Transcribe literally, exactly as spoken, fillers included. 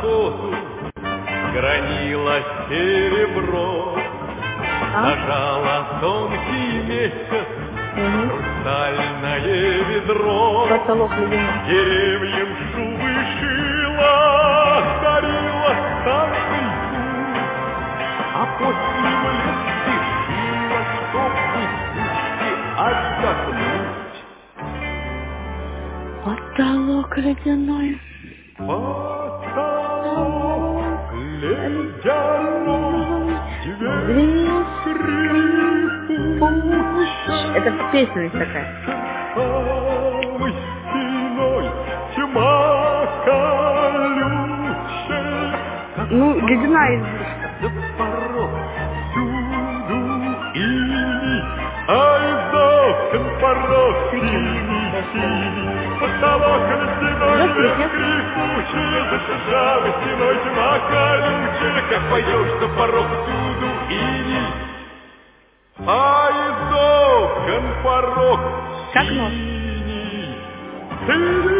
посуду гранила серебро. А? Нажала тонкий месяц Угу. хрустальное ведро. Потолок ледяной. Деревьям шубы шила, дарила старшинку, а после в лес спешила, чтобы отдохнуть. Потолок ледяной. Потолок ледяной, дверь скрипучая. Это песня такая. Самой стеной тьма колючая. Ну, ледяная избушка. За порог всюду иней, ай, за окон порог синий-синий. Потолок ледяной, дверь скрипучая, за шершавой стеной тьма колючая. Как поешь, за порог всюду иней, а из окон порог Как нос. синий.